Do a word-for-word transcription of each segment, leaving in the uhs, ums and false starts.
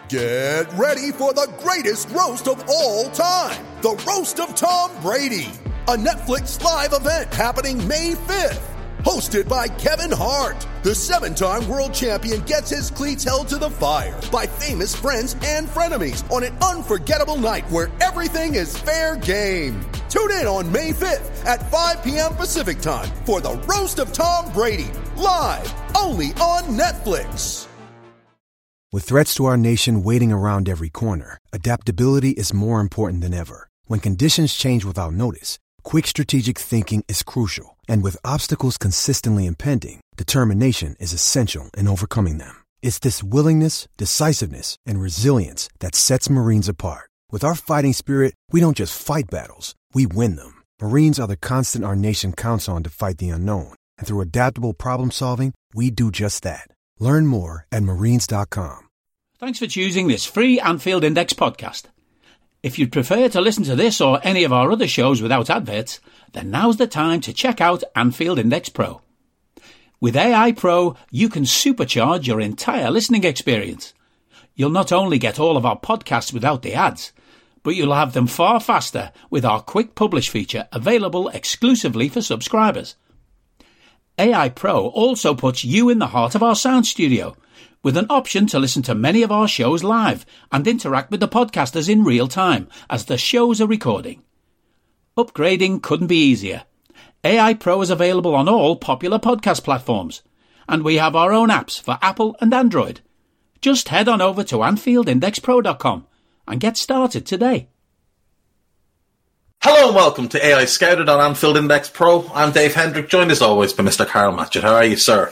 Get ready for the greatest roast of all time, the Roast of Tom Brady, a Netflix live event happening May fifth. Hosted by Kevin Hart, the seven-time world champion gets his cleats held to the fire by famous friends and frenemies on an unforgettable night where everything is fair game. Tune in on May fifth at five p.m. Pacific time for the Roast of Tom Brady, live only on Netflix. With threats to our nation waiting around every corner, adaptability is more important than ever. When conditions change without notice, quick strategic thinking is crucial. And with obstacles consistently impending, determination is essential in overcoming them. It's this willingness, decisiveness, and resilience that sets Marines apart. With our fighting spirit, we don't just fight battles, we win them. Marines are the constant our nation counts on to fight the unknown. And through adaptable problem solving, we do just that. Learn more at marines dot com. Thanks for choosing this free Anfield Index podcast. If you'd prefer to listen to this or any of our other shows without adverts, then now's the time to check out Anfield Index Pro. With A I Pro, you can supercharge your entire listening experience. You'll not only get all of our podcasts without the ads, but you'll have them far faster with our Quick Publish feature available exclusively for subscribers. A I Pro also puts you in the heart of our sound studio, with an option to listen to many of our shows live and interact with the podcasters in real time as the shows are recording. Upgrading couldn't be easier. A I Pro is available on all popular podcast platforms, and we have our own apps for Apple and Android. Just head on over to Anfield Index Pro dot com and get started today. Hello and welcome to A I Scouted on Anfield Index Pro. I'm Dave Hendrick, joined as always by Mister Carl Matchett. How are you, sir?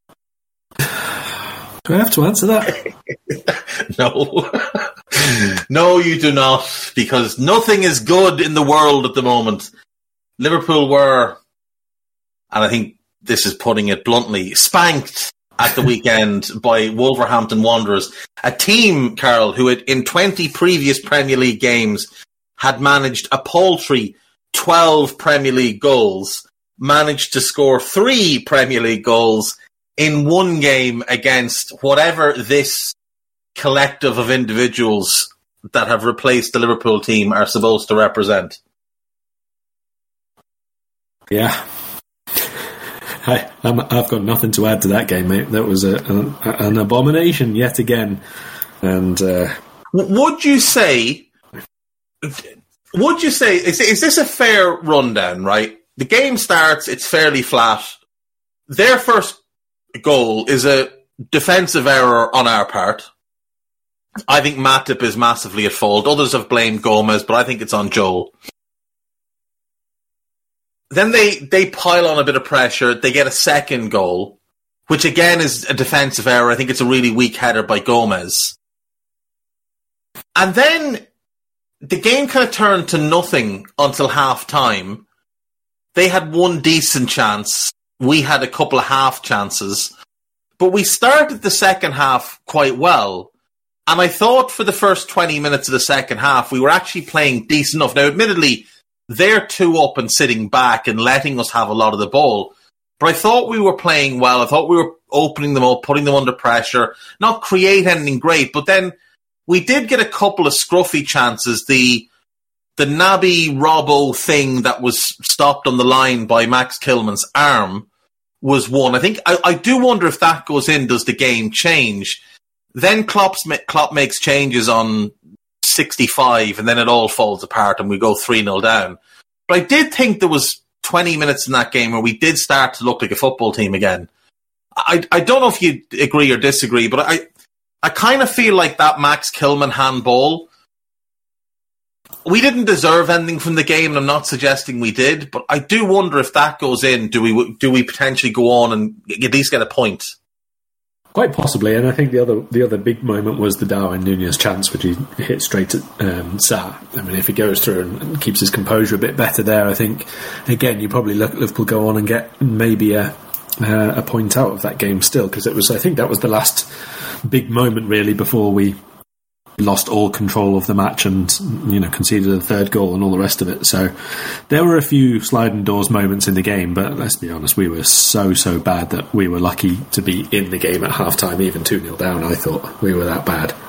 Do I have to answer that? No. No, you do not, because nothing is good in the world at the moment. Liverpool were, and I think this is putting it bluntly, spanked at the weekend by Wolverhampton Wanderers, a team, Carl, who had in twenty previous Premier League games had managed a paltry twelve Premier League goals, managed to score three Premier League goals in one game against whatever this collective of individuals that have replaced the Liverpool team are supposed to represent. Yeah. I, I'm, I've got nothing to add to that game, mate. That was a, an, an abomination yet again. And uh... would you say... Would you say... Is, is this a fair rundown, right? The game starts, it's fairly flat. Their first goal is a defensive error on our part. I think Matip is massively at fault. Others have blamed Gomez, but I think it's on Joel. Then they, they pile on a bit of pressure. They get a second goal, which again is a defensive error. I think it's a really weak header by Gomez. And then the game kind of turned to nothing until half time. They had one decent chance. We had a couple of half chances, but we started the second half quite well. And I thought for the first twenty minutes of the second half, we were actually playing decent enough. Now, admittedly, they're two up and sitting back and letting us have a lot of the ball. But I thought we were playing well. I thought we were opening them up, putting them under pressure, not create anything great. But then we did get a couple of scruffy chances. The the Naby Robbo thing that was stopped on the line by Max Kilman's arm was one. I think I, I do wonder if that goes in, does the game change? Then Klopp's, Klopp makes changes on sixty-five, and then it all falls apart, and we go three nil down. But I did think there was twenty minutes in that game where we did start to look like a football team again. I I don't know if you agree or disagree, but I I kind of feel like that Max Kilman handball, we didn't deserve anything from the game, and I'm not suggesting we did, but I do wonder if that goes in, do we do we potentially go on and at least get a point? Quite possibly, and I think the other the other big moment was the Darwin Núñez chance, which he hit straight at um, Sarr. I mean, if he goes through and, and keeps his composure a bit better there, I think, again, you probably look at Liverpool go on and get maybe a uh, a point out of that game still, because it was, I think that was the last big moment really before we lost all control of the match and, you know, conceded a third goal and all the rest of it. So there were a few sliding doors moments in the game, but let's be honest, we were so, so bad that we were lucky to be in the game at half-time, even two nil down. I thought we were that bad.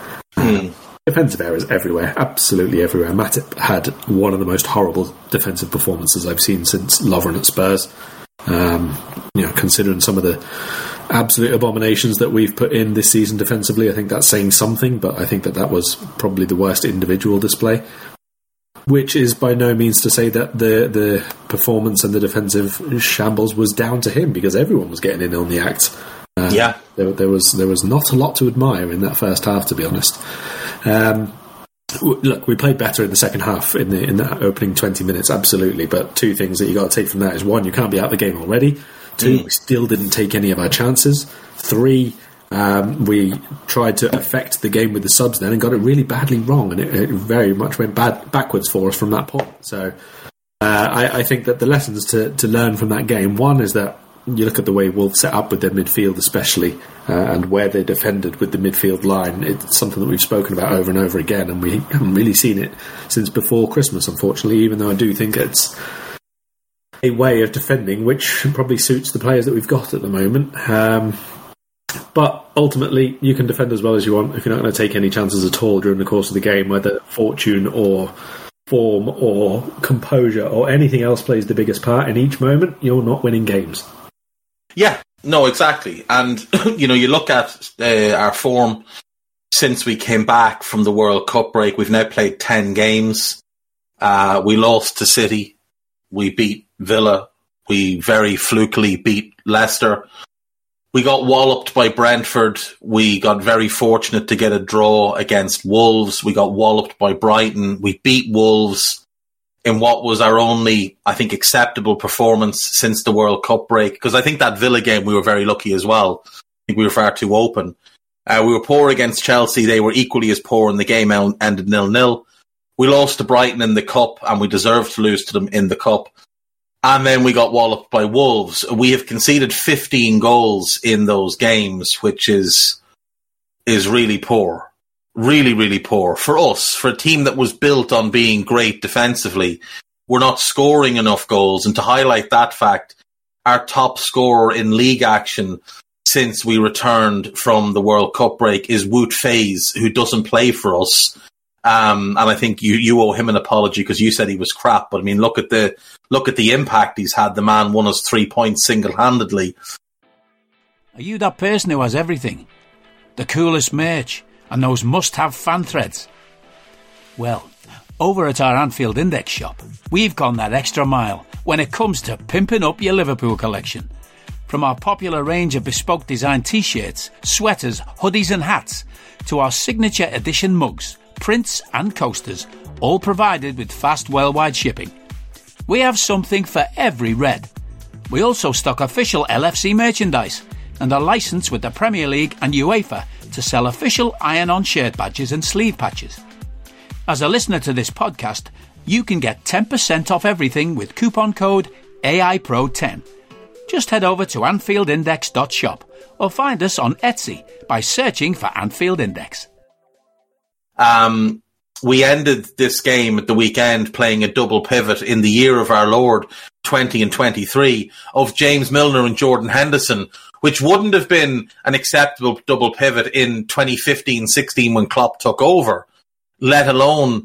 Mm. Defensive errors everywhere, absolutely everywhere. Matip had one of the most horrible defensive performances I've seen since Lovren at Spurs. Um, you know, considering some of the absolute abominations that we've put in this season defensively, I think that's saying something, but I think that that was probably the worst individual display, which is by no means to say that the, the performance and the defensive shambles was down to him, because everyone was getting in on the act. Uh, yeah, there, there was there was not a lot to admire in that first half, to be honest. Um, look, we played better in the second half in the in that opening twenty minutes, absolutely. But two things that you got to take from that is, one, you can't be out of the game already. Two, mm. we still didn't take any of our chances. Three, um, we tried to affect the game with the subs then and got it really badly wrong, and it, it very much went bad backwards for us from that point. So uh, I, I think that the lessons to, to learn from that game, one is that you look at the way Wolves set up with their midfield especially, uh, and where they defended with the midfield line. It's something that we've spoken about over and over again, and we haven't really seen it since before Christmas, unfortunately, even though I do think it's a way of defending which probably suits the players that we've got at the moment. Um, but ultimately, you can defend as well as you want if you're not going to take any chances at all during the course of the game, whether fortune or form or composure or anything else plays the biggest part in each moment. You're not winning games. Yeah, no, exactly. And, you know, you look at uh, our form since we came back from the World Cup break. We've now played ten games. Uh, we lost to City. We beat Villa. We very flukily beat Leicester. We got walloped by Brentford. We got very fortunate to get a draw against Wolves. We got walloped by Brighton. We beat Wolves in what was our only, I think, acceptable performance since the World Cup break. Because I think that Villa game, we were very lucky as well. I think we were far too open. Uh, we were poor against Chelsea. They were equally as poor, and the game ended nil-nil. We lost to Brighton in the Cup, and we deserved to lose to them in the Cup. And then we got walloped by Wolves. We have conceded fifteen goals in those games, which is is really poor. Really, really poor. For us, for a team that was built on being great defensively, we're not scoring enough goals. And to highlight that fact, our top scorer in league action since we returned from the World Cup break is Wout Faes, who doesn't play for us. Um, and I think you, you owe him an apology because you said he was crap. But I mean, look at the look at the impact he's had. The man won us three points single-handedly. Are you that person who has everything? The coolest merch and those must-have fan threads? Well, over at our Anfield Index shop, we've gone that extra mile when it comes to pimping up your Liverpool collection. From our popular range of bespoke design t-shirts, sweaters, hoodies and hats, to our signature edition mugs, prints and coasters, all provided with fast worldwide shipping. We have something for every red. We also stock official L F C merchandise and are licensed with the Premier League and UEFA to sell official iron-on shirt badges and sleeve patches. As a listener to this podcast, you can get ten percent off everything with coupon code A I Pro ten. Just head over to anfield index dot shop or find us on Etsy by searching for Anfield Index. Um, we ended this game at the weekend playing a double pivot in the year of our Lord twenty and twenty-three of James Milner and Jordan Henderson, which wouldn't have been an acceptable double pivot in twenty fifteen sixteen when Klopp took over, let alone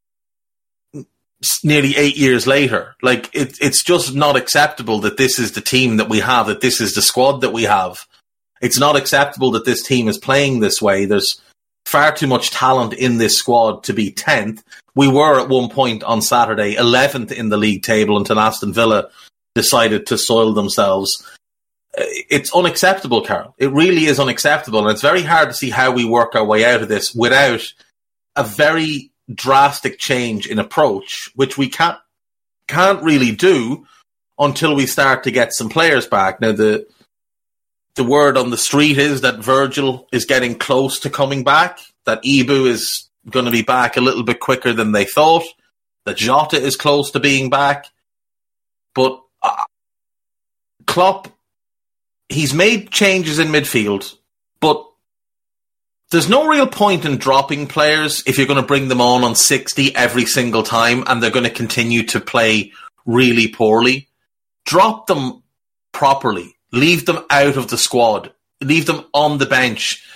nearly eight years later. Like, it, it's just not acceptable that this is the team that we have, that this is the squad that we have. It's not acceptable that this team is playing this way. There's far too much talent in this squad to be tenth. We were at one point on Saturday eleventh in the league table until Aston Villa decided to soil themselves. It's unacceptable, Carol. It really is unacceptable. And it's very hard to see how we work our way out of this without a very drastic change in approach, which we can't can't really do until we start to get some players back. Now, the the word on the street is that Virgil is getting close to coming back, that Ibu is going to be back a little bit quicker than they thought, that Jota is close to being back. But uh, Klopp, he's made changes in midfield, but there's no real point in dropping players if you're going to bring them on on sixty every single time and they're going to continue to play really poorly. Drop them properly. Leave them out of the squad. Leave them on the bench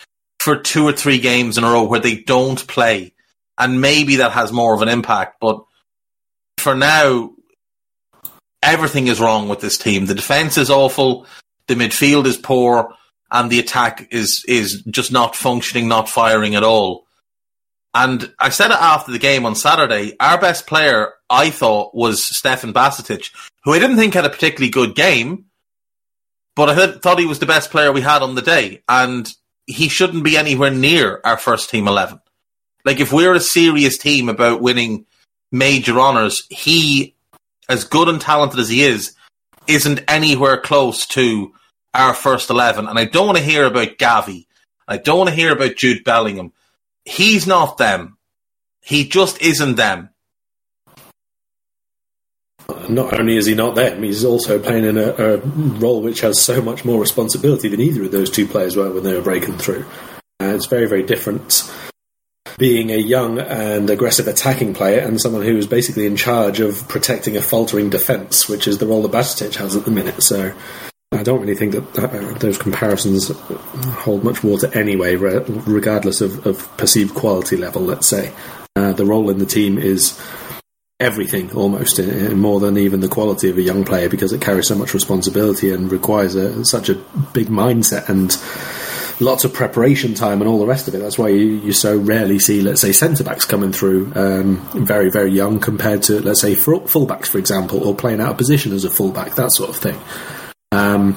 for two or three games in a row where they don't play. And maybe that has more of an impact. But for now, everything is wrong with this team. The defence is awful, the midfield is poor, and the attack is is just not functioning, not firing at all. And I said it after the game on Saturday, our best player, I thought, was Stefan Bajcetic, who I didn't think had a particularly good game, but I th- thought he was the best player we had on the day. And he shouldn't be anywhere near our first team eleven. Like, if we're a serious team about winning major honours, he, as good and talented as he is, isn't anywhere close to our first eleven. And I don't want to hear about Gavi. I don't want to hear about Jude Bellingham. He's not them. He just isn't them. Not only is he not them, he's also playing in a, a role which has so much more responsibility than either of those two players were when they were breaking through. Uh, it's very, very different being a young and aggressive attacking player and someone who is basically in charge of protecting a faltering defence, which is the role that Bajcetic has at the minute. So I don't really think that uh, those comparisons hold much water anyway, re- regardless of, of perceived quality level, let's say. Uh, the role in the team is everything, almost, in, in more than even the quality of a young player, because it carries so much responsibility and requires a, such a big mindset and lots of preparation time and all the rest of it. That's why you, you so rarely see, let's say, centre-backs coming through um, very, very young compared to, let's say, full-backs, for example, or playing out of position as a full-back, that sort of thing. Um,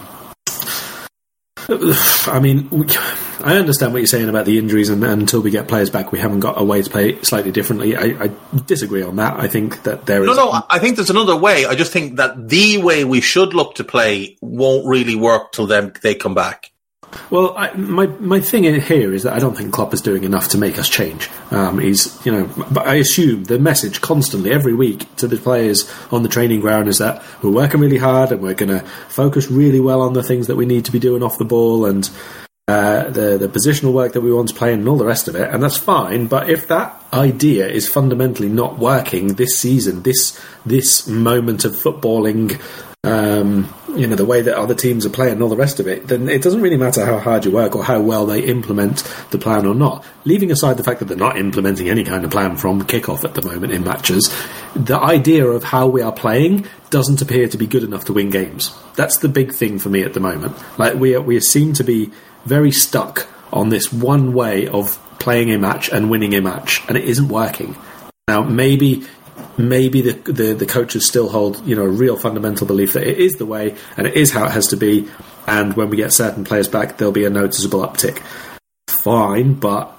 I mean, I understand what you're saying about the injuries, and, and until we get players back, we haven't got a way to play it slightly differently. I, I disagree on that. I think that there is... No, no, I think there's another way. I just think that the way we should look to play won't really work till them they come back. Well, I, my my thing in here is that I don't think Klopp is doing enough to make us change. Um, he's, you know, but I assume the message constantly every week to the players on the training ground is that we're working really hard and we're going to focus really well on the things that we need to be doing off the ball and uh, the the positional work that we want to play and all the rest of it, and that's fine. But if that idea is fundamentally not working this season, this this moment of footballing. Um, you know, the way that other teams are playing and all the rest of it, then it doesn't really matter how hard you work or how well they implement the plan or not. Leaving aside the fact that they're not implementing any kind of plan from kickoff at the moment in matches, the idea of how we are playing doesn't appear to be good enough to win games. That's the big thing for me at the moment. Like, we are, we seem to be very stuck on this one way of playing a match and winning a match, and it isn't working. Now, maybe... Maybe the, the the coaches still hold, you know, a real fundamental belief that it is the way and it is how it has to be, and when we get certain players back, there'll be a noticeable uptick. Fine, but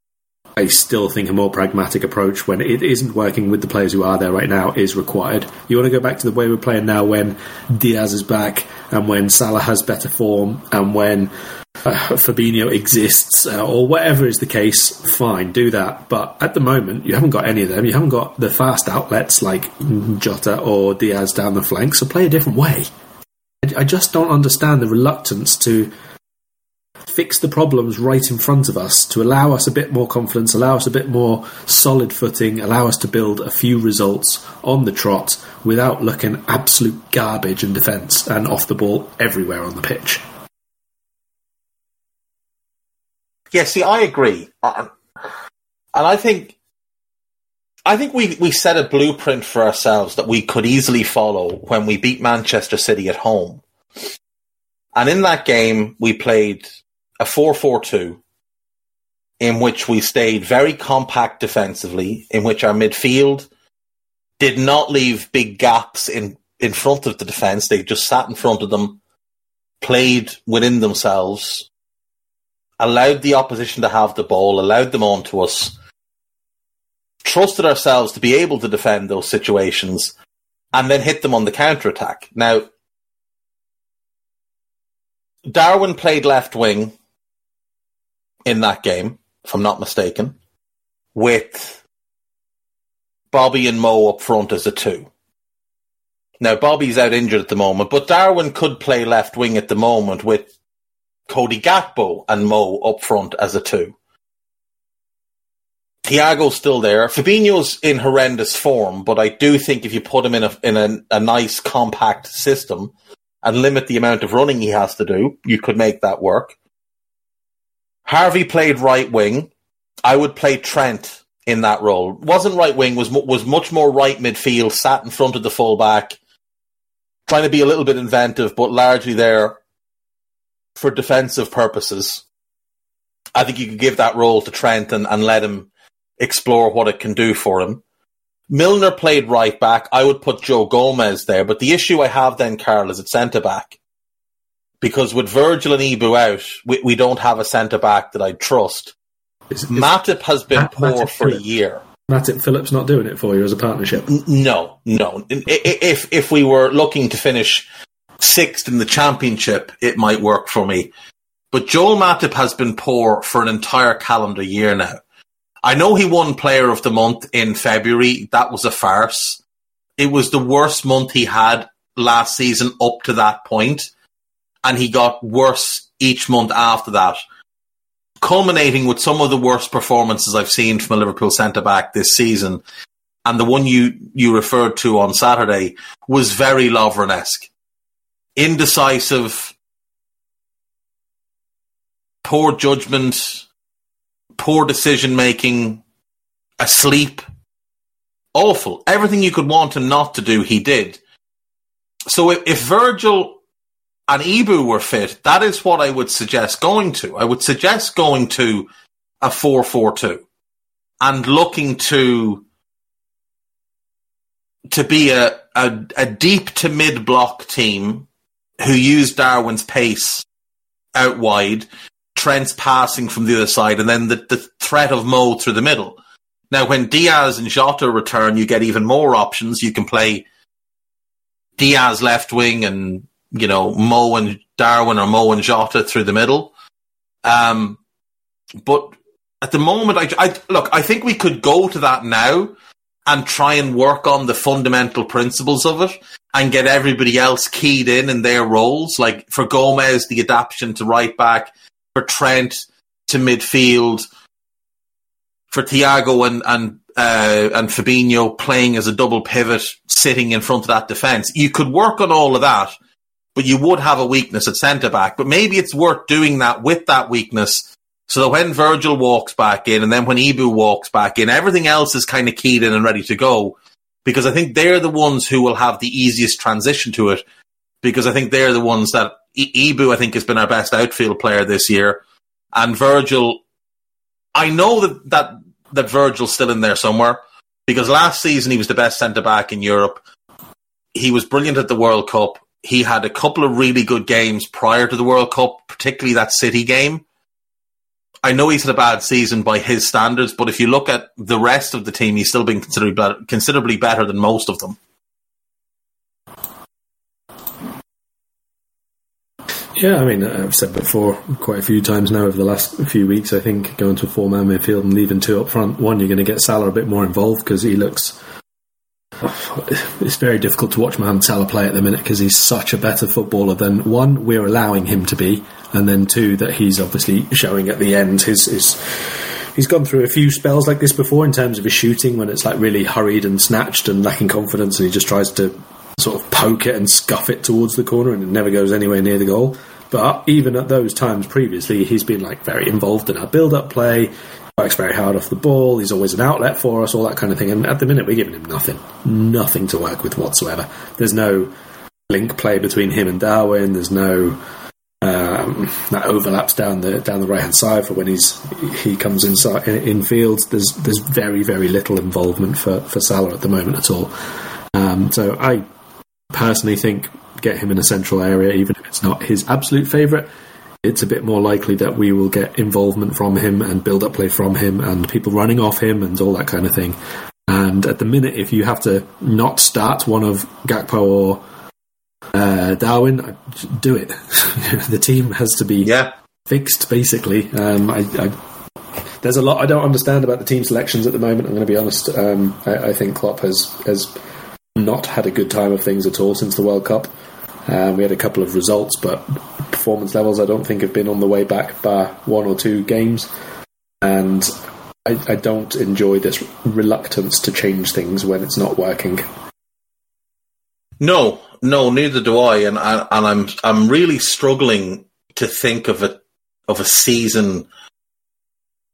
I still think a more pragmatic approach when it isn't working with the players who are there right now is required. You want to go back to the way we're playing now when Diaz is back and when Salah has better form and when uh, Fabinho exists, uh, or whatever is the case, fine, do that. But at the moment, you haven't got any of them. You haven't got the fast outlets like Jota or Diaz down the flank, so play a different way. I, I just don't understand the reluctance to fix the problems right in front of us, to allow us a bit more confidence, allow us a bit more solid footing, allow us to build a few results on the trot without looking absolute garbage in defence and off the ball everywhere on the pitch. Yeah, see, I agree. Uh, and I think I think we, we set a blueprint for ourselves that we could easily follow when we beat Manchester City at home. And in that game, we played a four four two, in which we stayed very compact defensively, in which our midfield did not leave big gaps in, in front of the defence. They just sat in front of them, played within themselves, allowed the opposition to have the ball, allowed them on to us, trusted ourselves to be able to defend those situations, and then hit them on the counter-attack. Now, Darwin played left wing in that game, if I'm not mistaken, with Bobby and Mo up front as a two. Now, Bobby's out injured at the moment, but Darwin could play left wing at the moment with Cody Gakpo and Mo up front as a two. Thiago's still there. Fabinho's in horrendous form, but I do think if you put him in a in a, a nice compact system and limit the amount of running he has to do, you could make that work. Harvey played right wing. I would play Trent in that role. Wasn't right wing, was was much more right midfield, sat in front of the fullback, trying to be a little bit inventive, but largely there for defensive purposes. I think you could give that role to Trent and, and let him explore what it can do for him. Milner played right back. I would put Joe Gomez there, but the issue I have then, Carl, is at centre back. Because with Virgil and Ibu out, we, we don't have a centre back that I trust. Is, is Matip has been Matt, poor Matip for Phillips. a year. Matip Phillips not doing it for you as a partnership? N- no, no. If if we were looking to finish sixth in the championship, it might work for me. But Joel Matip has been poor for an entire calendar year now. I know he won Player of the Month in February. That was a farce. It was the worst month he had last season up to that point, and he got worse each month after that, culminating with some of the worst performances I've seen from a Liverpool centre-back this season. And the one you, you referred to on Saturday was very Lovren-esque. Indecisive, poor judgment, poor decision-making, asleep. Awful. Everything you could want him not to do, he did. So if, if Virgil and Ibu were fit, that is what I would suggest going to. I would suggest going to a four four two and looking to to be a, a, a deep to mid-block team who use Darwin's pace out wide, Trent's passing from the other side, and then the, the threat of Mo through the middle. Now, when Diaz and Jota return, you get even more options. You can play Diaz left wing and, you know, Mo and Darwin or Mo and Jota through the middle. Um, but at the moment, I, I look, I think we could go to that now and try and work on the fundamental principles of it and get everybody else keyed in in their roles. Like for Gomez, the adaptation to right back, for Trent to midfield, for Thiago and and uh, and Fabinho playing as a double pivot, sitting in front of that defence. You could work on all of that, but you would have a weakness at centre-back. But maybe it's worth doing that with that weakness so that when Virgil walks back in and then when Ibu walks back in, everything else is kind of keyed in and ready to go. Because I think they're the ones who will have the easiest transition to it. Because I think they're the ones that... I- Ibu, I think, has been our best outfield player this year. And Virgil... I know that, that, that Virgil's still in there somewhere. Because last season he was the best centre-back in Europe. He was brilliant at the World Cup. He had a couple of really good games prior to the World Cup, particularly that City game. I know he's had a bad season by his standards, but if you look at the rest of the team, he's still been considerably better, considerably better than most of them. Yeah, I mean, I've said before quite a few times now over the last few weeks, I think going to a four-man midfield and leaving two up front, one, you're going to get Salah a bit more involved because he looks... It's very difficult to watch Mohamed Salah play at the minute because he's such a better footballer than, one, we're allowing him to be, and then two, that he's obviously showing at the end. His, his, he's gone through a few spells like this before in terms of his shooting when it's like really hurried and snatched and lacking confidence, and he just tries to sort of poke it and scuff it towards the corner and it never goes anywhere near the goal. But even at those times previously, he's been like very involved in our build-up play, works very hard off the ball, he's always an outlet for us, all that kind of thing. And at the minute, we're giving him nothing. Nothing to work with whatsoever. There's no link play between him and Darwin. There's no... Um, that overlaps down the down the right-hand side for when he's he comes inside in, in fields. There's there's very, very little involvement for, for Salah at the moment at all. Um, so I personally think get him in a central area, even if it's not his absolute favourite. It's a bit more likely that we will get involvement from him and build-up play from him and people running off him and all that kind of thing. And at the minute, if you have to not start one of Gakpo or uh, Darwin, do it. The team has to be yeah. fixed, basically. Um, I, I, there's a lot I don't understand about the team selections at the moment, I'm going to be honest. Um, I, I think Klopp has, has not had a good time of things at all since the World Cup. Um, we had a couple of results, but performance levels I don't think have been on the way back by one or two games, and I, I don't enjoy this reluctance to change things when it's not working. No, no, neither do I, and I, and I'm I'm really struggling to think of a of a season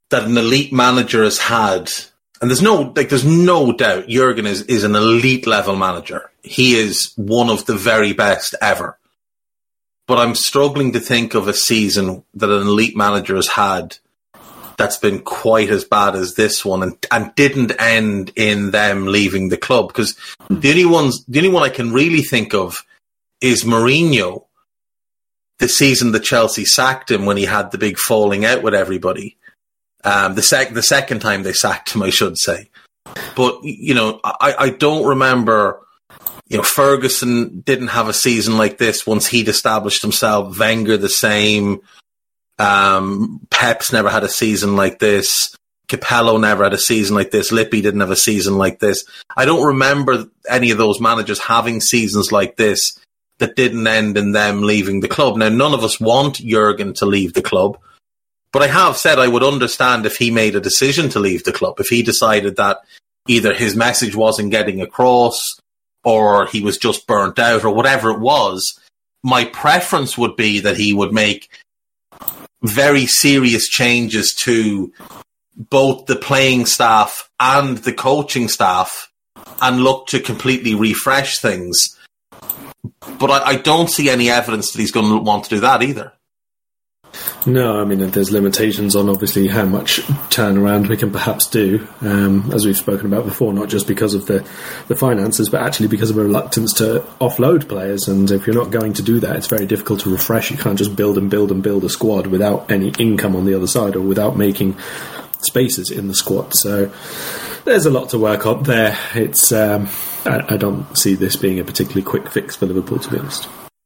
that an elite manager has had, and there's no like there's no doubt Jurgen is, is an elite level manager. He is one of the very best ever. But I'm struggling to think of a season that an elite manager has had that's been quite as bad as this one, and, and didn't end in them leaving the club. Because the only ones, the only one I can really think of is Mourinho, the season that Chelsea sacked him when he had the big falling out with everybody. Um, the sec- the second time they sacked him, I should say. But, you know, I, I don't remember, you know, Ferguson didn't have a season like this once he'd established himself. Wenger the same. Um, Pep's never had a season like this. Capello never had a season like this. Lippi didn't have a season like this. I don't remember any of those managers having seasons like this that didn't end in them leaving the club. Now, none of us want Jurgen to leave the club, but I have said I would understand if he made a decision to leave the club, if he decided that either his message wasn't getting across or he was just burnt out or whatever it was. My preference would be that he would make very serious changes to both the playing staff and the coaching staff and look to completely refresh things. But I, I don't see any evidence that he's going to want to do that either. No, I mean, there's limitations on obviously how much turnaround we can perhaps do, um, as we've spoken about before, not just because of the, the finances, but actually because of a reluctance to offload players. And if you're not going to do that, it's very difficult to refresh. You can't just build and build and build a squad without any income on the other side or without making spaces in the squad. So there's a lot to work on there. It's um, I, I don't see this being a particularly quick fix for Liverpool, to be honest.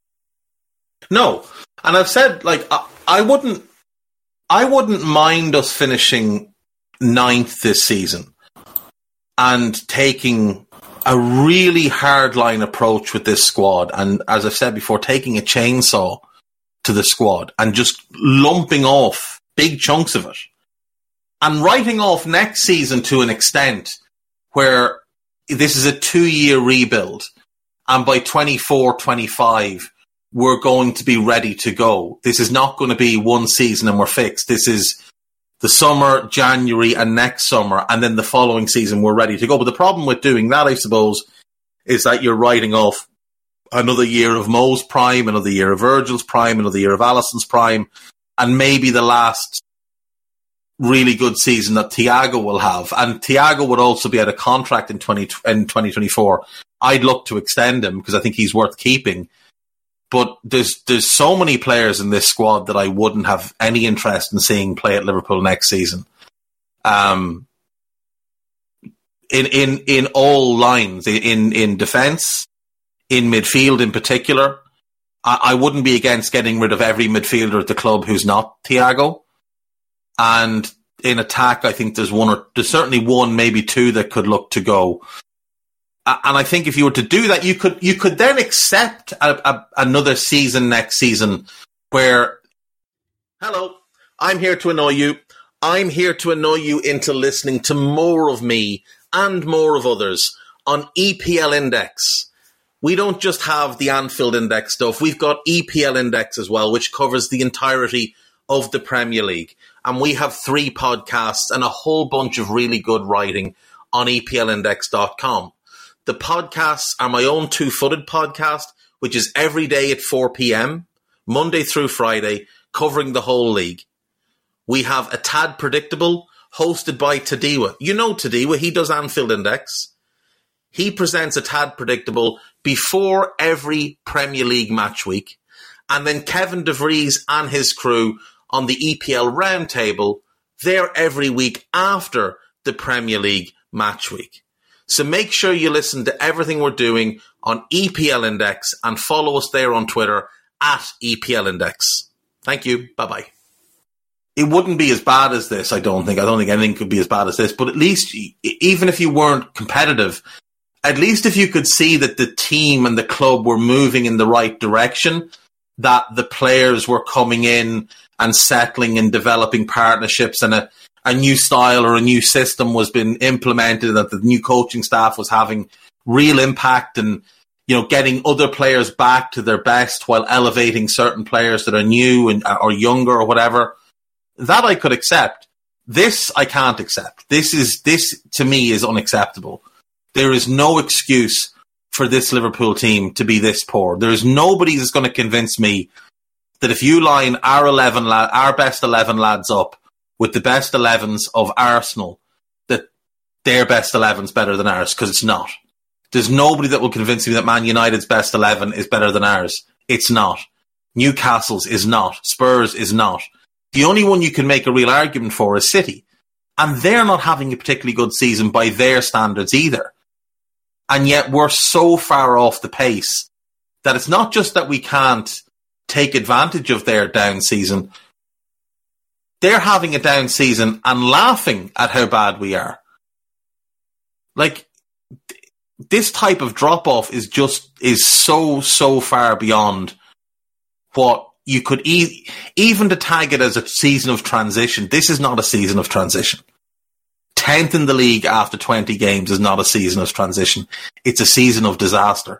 No, and I've said, like, I, I wouldn't, I wouldn't mind us finishing ninth this season and taking a really hardline approach with this squad. And as I've said before, taking a chainsaw to the squad and just lumping off big chunks of it and writing off next season to an extent where this is a two-year rebuild. And by twenty-four, twenty-five, we're going to be ready to go. This is not going to be one season and we're fixed. This is the summer, January, and next summer, and then the following season we're ready to go. But the problem with doing that, I suppose, is that you're writing off another year of Mo's prime, another year of Virgil's prime, another year of Alisson's prime, and maybe the last really good season that Thiago will have. And Thiago would also be out of contract in, twenty, in twenty twenty-four. I'd look to extend him because I think he's worth keeping. But there's there's so many players in this squad that I wouldn't have any interest in seeing play at Liverpool next season. Um, in in in all lines, in in defence, in midfield in particular, I, I wouldn't be against getting rid of every midfielder at the club who's not Thiago. And in attack, I think there's one or there's certainly one, maybe two that could look to go. And I think if you were to do that, you could you could then accept a, a, another season next season where, hello, I'm here to annoy you. I'm here to annoy you into listening to more of me and more of others on E P L Index. We don't just have the Anfield Index stuff. We've got E P L Index as well, which covers the entirety of the Premier League. And we have three podcasts and a whole bunch of really good writing on E P L index dot com. The podcasts are my own two-footed podcast, which is every day at four p.m., Monday through Friday, covering the whole league. We have A Tad Predictable, hosted by Tadiwa. You know Tadiwa, he does Anfield Index. He presents A Tad Predictable before every Premier League match week. And then Kevin DeVries and his crew on the E P L Roundtable, they're every week after the Premier League match week. So make sure you listen to everything we're doing on E P L Index and follow us there on Twitter at E P L Index. Thank you. Bye-bye. It wouldn't be as bad as this, I don't think. I don't think anything could be as bad as this. But at least, even if you weren't competitive, at least if you could see that the team and the club were moving in the right direction, that the players were coming in and settling and developing partnerships and a a new style or a new system was being implemented, that the new coaching staff was having real impact and, you know, getting other players back to their best while elevating certain players that are new and or younger or whatever, that I could accept. This I can't accept. This is this to me is unacceptable. There is no excuse for this Liverpool team to be this poor. There is nobody that's going to convince me that if you line our eleven, la- our best eleven lads up with the best elevens of Arsenal, that their best eleven's better than ours, because it's not. There's nobody that will convince me that Man United's best eleven is better than ours. It's not. Newcastle's is not. Spurs is not. The only one you can make a real argument for is City. And they're not having a particularly good season by their standards either. And yet we're so far off the pace that it's not just that we can't take advantage of their down season. They're having a down season and laughing at how bad we are. Like, this type of drop-off is just, is so, so far beyond what you could e- even to tag it as a season of transition. This is not a season of transition. tenth in the league after twenty games is not a season of transition. It's a season of disaster.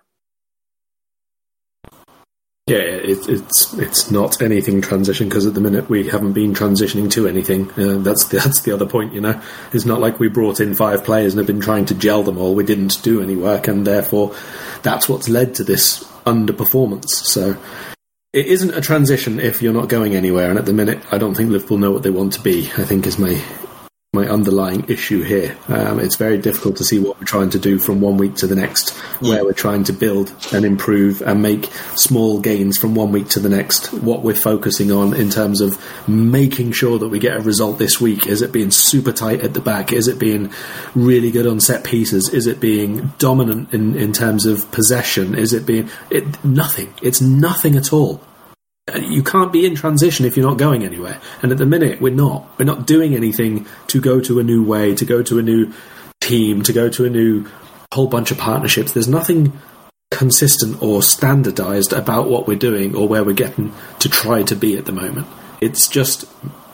Yeah, it, it's it's not anything transition, because at the minute we haven't been transitioning to anything. Uh, that's the, that's the other point, you know. It's not like we brought in five players and have been trying to gel them all. We didn't do any work, and therefore that's what's led to this underperformance. So it isn't a transition if you're not going anywhere, and at the minute I don't think Liverpool know what they want to be, I think is my my underlying issue here. Um, it's very difficult to see what we're trying to do from one week to the next, where we're trying to build and improve and make small gains from one week to the next. What we're focusing on in terms of making sure that we get a result this week. Is it being super tight at the back? Is it being really good on set pieces? Is it being dominant in, in terms of possession? Is it being... It, nothing. It's nothing at all. You can't be in transition if you're not going anywhere. And at the minute, we're not. We're not doing anything to go to a new way, to go to a new team, to go to a new whole bunch of partnerships. There's nothing consistent or standardised about what we're doing or where we're getting to try to be at the moment. It's just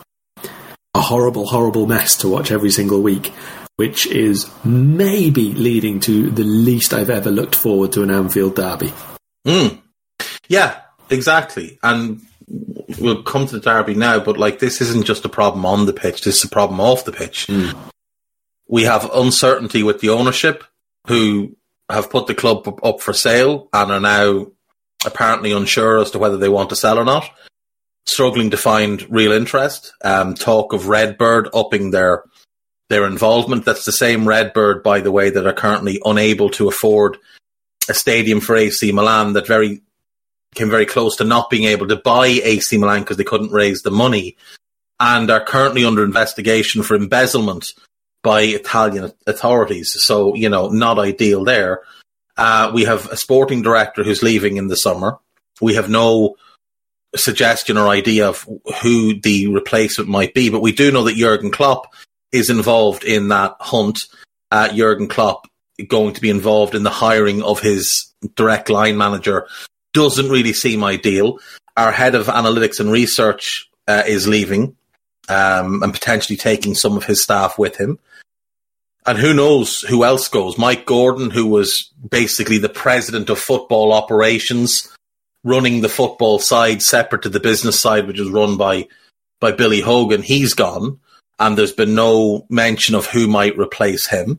a horrible, horrible mess to watch every single week, which is maybe leading to the least I've ever looked forward to an Anfield derby. Mm. Yeah. Exactly, and we'll come to the derby now, but like, this isn't just a problem on the pitch, this is a problem off the pitch. Mm. We have uncertainty with the ownership, who have put the club up for sale and are now apparently unsure as to whether they want to sell or not, struggling to find real interest. Um, talk of Redbird upping their their involvement. That's the same Redbird, by the way, that are currently unable to afford a stadium for A C Milan, that very came very close to not being able to buy A C Milan because they couldn't raise the money, and are currently under investigation for embezzlement by Italian authorities. So, you know, not ideal there. Uh, we have a sporting director who's leaving in the summer. We have no suggestion or idea of who the replacement might be, but we do know that Jurgen Klopp is involved in that hunt. Uh, Jurgen Klopp going to be involved in the hiring of his direct line manager doesn't really seem ideal. Our head of analytics and research uh, is leaving, um, and potentially taking some of his staff with him. And who knows who else goes. Mike Gordon, who was basically the president of football operations, running the football side separate to the business side, which was run by, by Billy Hogan, he's gone. And there's been no mention of who might replace him.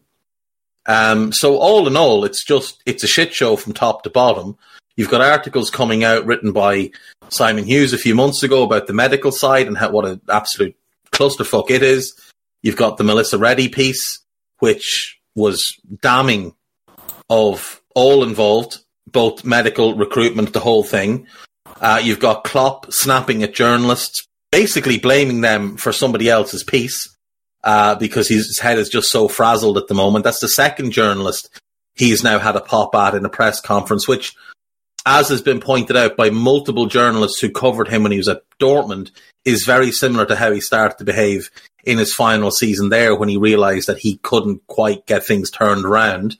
Um, so all in all, it's just, it's a shit show from top to bottom. You've got articles coming out written by Simon Hughes a few months ago about the medical side and how, what an absolute clusterfuck it is. You've got the Melissa Reddy piece, which was damning of all involved, both medical, recruitment, the whole thing. Uh, you've got Klopp snapping at journalists, basically blaming them for somebody else's piece, uh, because his head is just so frazzled at the moment. That's the second journalist he's now had a pop at in a press conference, which, as has been pointed out by multiple journalists who covered him when he was at Dortmund, is very similar to how he started to behave in his final season there, when he realised that he couldn't quite get things turned around.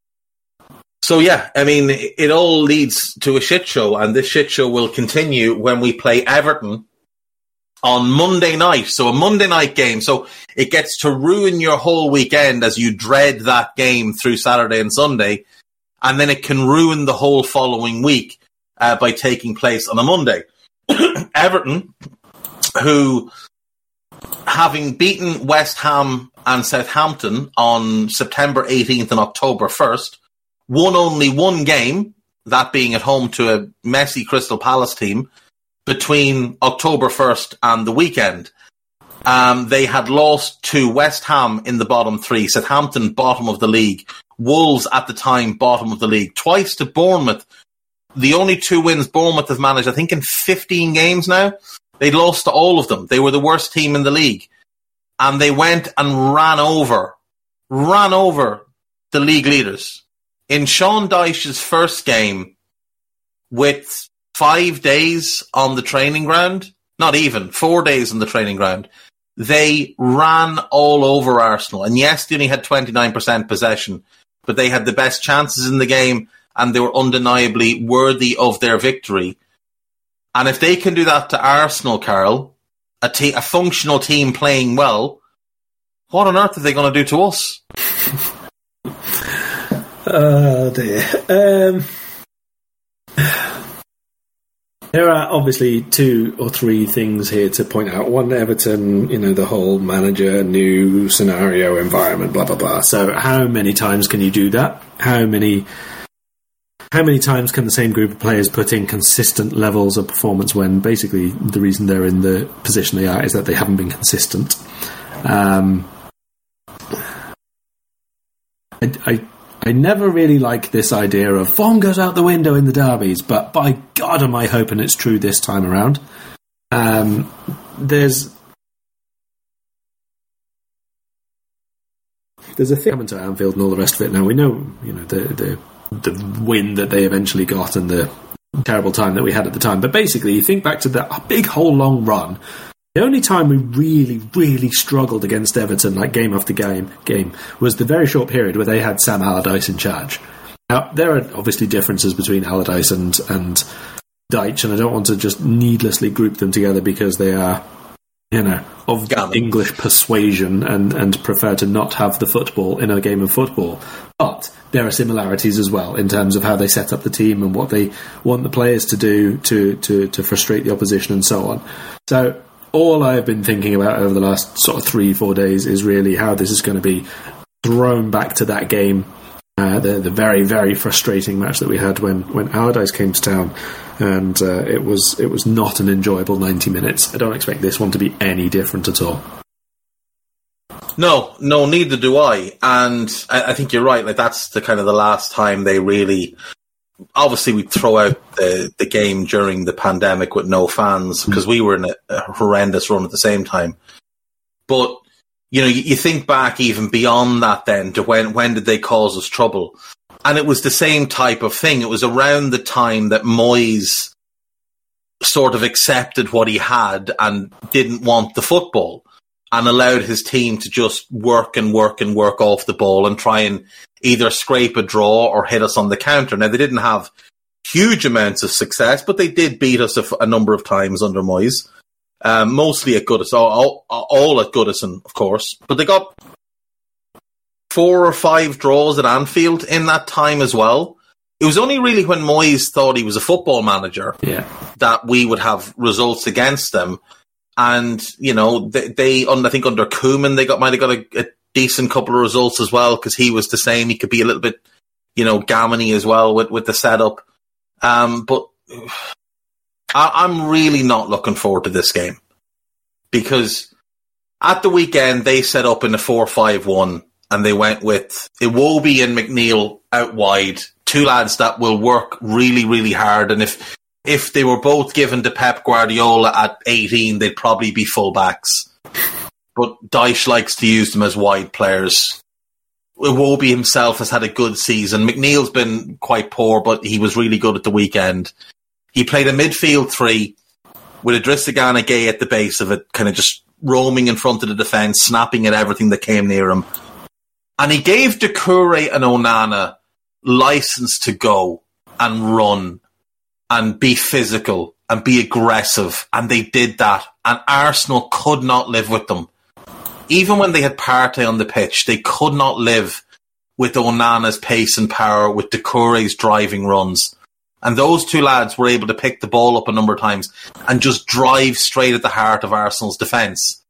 So yeah, I mean, it all leads to a shit show, and this shit show will continue when we play Everton on Monday night. So a Monday night game. So it gets to ruin your whole weekend as you dread that game through Saturday and Sunday. And then it can ruin the whole following week uh, by taking place on a Monday. Everton, who having beaten West Ham and Southampton on September eighteenth and October first, won only one game, that being at home to a messy Crystal Palace team, between October first and the weekend. Um, they had lost to West Ham in the bottom three, Southampton bottom of the league, Wolves at the time bottom of the league, twice to Bournemouth. The only two wins Bournemouth have managed, I think, in fifteen games now. They lost to all of them. They were the worst team in the league. And they went and ran over, ran over the league leaders. In Sean Dyche's first game, with five days on the training ground, not even, four days on the training ground, they ran all over Arsenal. And yes, they only had twenty-nine percent possession, but they had the best chances in the game, and they were undeniably worthy of their victory. And if they can do that to Arsenal, Carl, a, te- a functional team playing well, what on earth are they going to do to us? Oh dear. Um, there are obviously two or three things here to point out. One, Everton, you know, the whole manager, new scenario, environment, blah, blah, blah. So how many times can you do that? How many... How many times can the same group of players put in consistent levels of performance when basically the reason they're in the position they are is that they haven't been consistent? Um, I, I, I never really like this idea of form goes out the window in the derbies, but by God am I hoping it's true this time around. Um, there's there's a thing coming to Anfield and all the rest of it now. We know, you know, the the the win that they eventually got and the terrible time that we had at the time. But basically, you think back to that big whole long run, the only time we really, really struggled against Everton, like game after game, game was the very short period where they had Sam Allardyce in charge. Now, there are obviously differences between Allardyce and, and Dyche, and I don't want to just needlessly group them together because they are, you know, of Gammon. English persuasion and, and prefer to not have the football in a game of football. But there are similarities as well in terms of how they set up the team and what they want the players to do to, to, to frustrate the opposition and so on. So all I've been thinking about over the last sort of three, four days is really how this is going to be thrown back to that game, uh, the, the very, very frustrating match that we had when, when Allardyce came to town. And uh, it was it was not an enjoyable ninety minutes. I don't expect this one to be any different at all. No, no, neither do I. And I, I think you're right. Like that's the kind of the last time they really. Obviously, we throw out the, the game during the pandemic with no fans because we were in a, a horrendous run at the same time. But you know, you, you think back even beyond that, then to when when did they cause us trouble? And it was the same type of thing. It was around the time that Moyes sort of accepted what he had and didn't want the football and allowed his team to just work and work and work off the ball and try and either scrape a draw or hit us on the counter. Now, they didn't have huge amounts of success, but they did beat us a, a number of times under Moyes, um, mostly at Goodison, all, all, all at Goodison, of course. But they got four or five draws at Anfield in that time as well. It was only really when Moyes thought he was a football manager yeah. that we would have results against them. And, you know, they, they I think under Koeman, they got might have got a, a decent couple of results as well because he was the same. He could be a little bit, you know, gammony as well with, with the setup. Um, but I, I'm really not looking forward to this game because at the weekend, they set up in a four five one. And they went with Iwobi and McNeil out wide, two lads that will work really, really hard. And if if they were both given to Pep Guardiola at eighteen, they'd probably be full-backs. But Dyche likes to use them as wide players. Iwobi himself has had a good season. McNeil's been quite poor, but he was really good at the weekend. He played a midfield three with Idrissa Gana Gueye at the base of it, kind of just roaming in front of the defence, snapping at everything that came near him. And he gave Doucouré and Onana license to go and run and be physical and be aggressive. And they did that. And Arsenal could not live with them. Even when they had Partey on the pitch, they could not live with Onana's pace and power, with Doucouré's driving runs. And those two lads were able to pick the ball up a number of times and just drive straight at the heart of Arsenal's defence.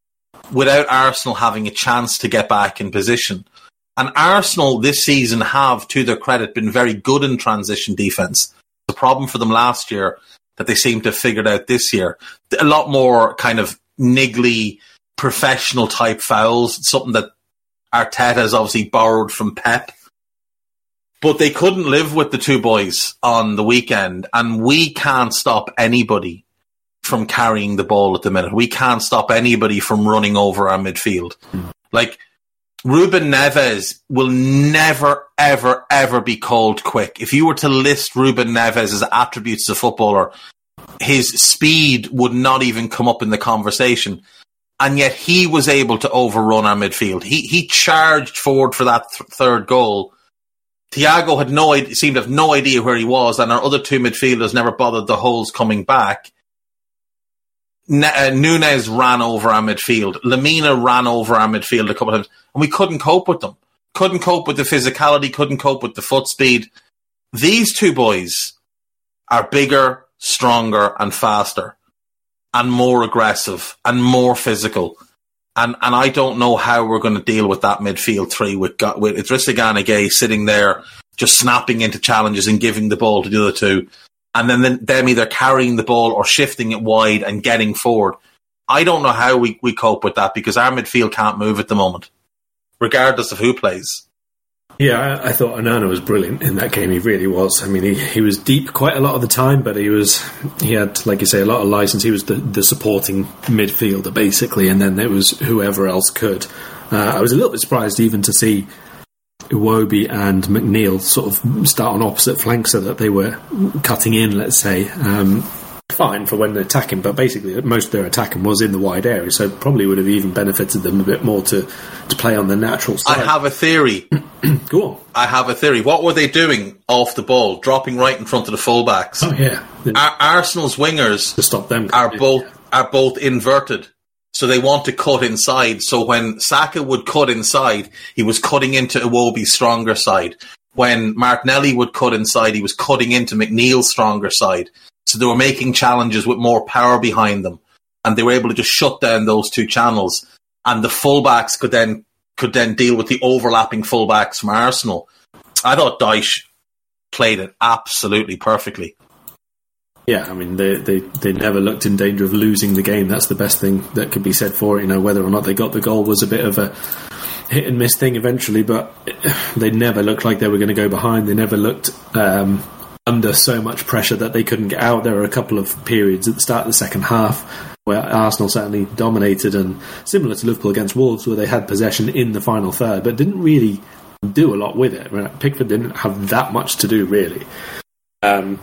without Arsenal having a chance to get back in position. And Arsenal this season have, to their credit, been very good in transition defence. The problem for them last year that they seem to have figured out this year. A lot more kind of niggly, professional type fouls, something that Arteta has obviously borrowed from Pep. But they couldn't live with the two boys on the weekend, and we can't stop anybody from carrying the ball at the minute. We can't stop anybody from running over our midfield. Mm. Like, Ruben Neves will never, ever, ever be called quick. If you were to list Ruben Neves' attributes as a footballer, his speed would not even come up in the conversation. And yet he was able to overrun our midfield. He he charged forward for that th- third goal. Thiago had no idea, seemed to have no idea where he was, and our other two midfielders never bothered the holes coming back. N- uh, Nunes ran over our midfield. Lamina ran over our midfield a couple of times, and we couldn't cope with them. Couldn't cope with the physicality, couldn't cope with the foot speed. These two boys are bigger, stronger, and faster, and more aggressive, and more physical. And and I don't know how we're going to deal with that midfield three with, with Idrissa Gana Gueye sitting there just snapping into challenges and giving the ball to the other two, and then, then them either carrying the ball or shifting it wide and getting forward. I don't know how we, we cope with that because our midfield can't move at the moment, regardless of who plays. Yeah, I, I thought Onana was brilliant in that game. He really was. I mean, he, he was deep quite a lot of the time, but he was he had, like you say, a lot of license. He was the, the supporting midfielder, basically, and then there was whoever else could. Uh, I was a little bit surprised even to see Iwobi and McNeil sort of start on opposite flanks so that they were cutting in, let's say. Um, fine for when they're attacking, but basically most of their attacking was in the wide area, so it probably would have even benefited them a bit more to, to play on the natural side. I have a theory. Go on. I have a theory. What were they doing off the ball? Dropping right in front of the fullbacks. Oh, yeah. Ar- Arsenal's wingers to stop them are both yeah. are both inverted. So they want to cut inside. So when Saka would cut inside, he was cutting into Iwobi's stronger side. When Martinelli would cut inside, he was cutting into McNeil's stronger side. So they were making challenges with more power behind them. And they were able to just shut down those two channels. And the fullbacks could then could then deal with the overlapping fullbacks from Arsenal. I thought Dyche played it absolutely perfectly. Yeah, I mean, they, they, they never looked in danger of losing the game. That's the best thing that could be said for it. You know, whether or not they got the goal was a bit of a hit and miss thing eventually, but they never looked like they were going to go behind. They never looked um, under so much pressure that they couldn't get out. There were a couple of periods at the start of the second half where Arsenal certainly dominated, and similar to Liverpool against Wolves, where they had possession in the final third, but didn't really do a lot with it. I mean, Pickford didn't have that much to do, really. Um,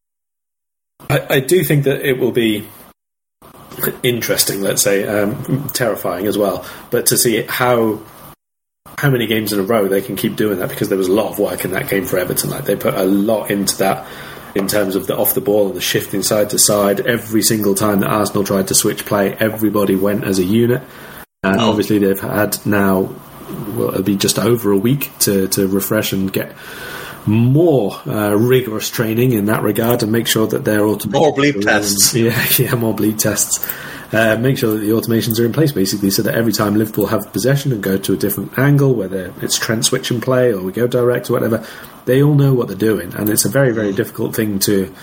I, I do think that it will be interesting, let's say, um, terrifying as well, but to see how how many games in a row they can keep doing that, because there was a lot of work in that game for Everton. Like, they put a lot into that in terms of the off the ball and the shifting side to side. Every single time that Arsenal tried to switch play, everybody went as a unit. And oh. obviously they've had now, well, it'll be just over a week to, to refresh and get more uh, rigorous training in that regard, and make sure that they're automated. More bleed tests. Yeah, yeah, more bleed tests. Uh, make sure that the automations are in place, basically, so that every time Liverpool have possession and go to a different angle, whether it's Trent switch and play or we go direct or whatever, they all know what they're doing. And it's a very, very difficult thing to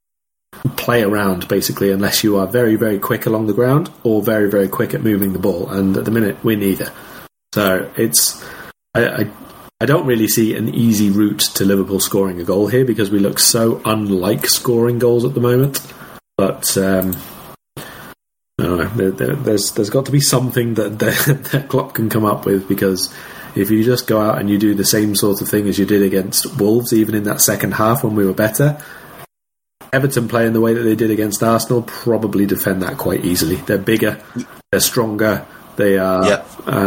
play around, basically, unless you are very, very quick along the ground or very, very quick at moving the ball. And at the minute, we're neither. So it's... I, I I don't really see an easy route to Liverpool scoring a goal here, because we look so unlike scoring goals at the moment. But um, I don't know, there, there, there's there's got to be something that, that that Klopp can come up with, because if you just go out and you do the same sort of thing as you did against Wolves, even in that second half when we were better, Everton playing the way that they did against Arsenal probably defend that quite easily. They're bigger, they're stronger, they are yeah.